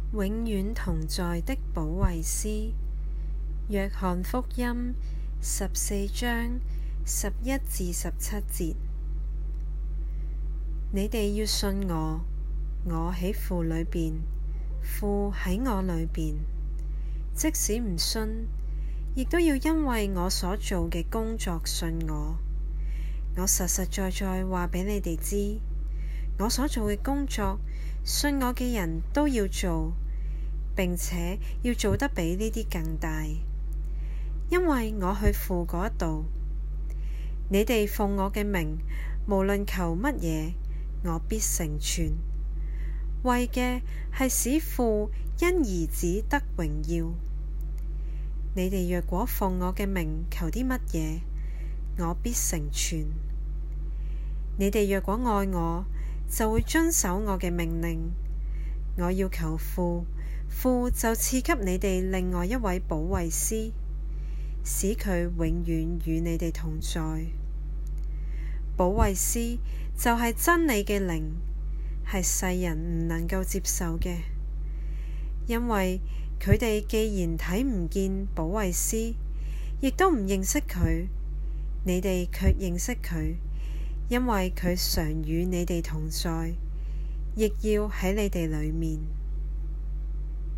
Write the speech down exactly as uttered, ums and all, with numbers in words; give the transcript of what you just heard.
永遠同在的保惠師。約翰福音十四章十一至十七節：你哋要信我，我喺父裏邊，父喺我裏邊。即使唔信，亦都要因為我所做嘅工作信我。我實實在在話俾你哋知，我所做嘅工作，信我嘅人都要做，並且要做得比呢啲更大，因為我去父嗰度。你哋奉我嘅名，無論求乜嘢，我必成全，為嘅係使父因兒子得榮耀。你哋若果奉我嘅名求啲乜嘢，我必成全。你哋若果愛我，就會遵守我嘅命令。我要求父，父就賜給你哋另外一位保惠師，使佢永遠與你哋同在。保惠師就係真理嘅靈，係世人唔能夠接受嘅，因為佢哋既然睇唔見保惠師，亦都唔認識佢，你哋卻認識佢，因為佢常與你哋同在，亦要喺你哋裏面。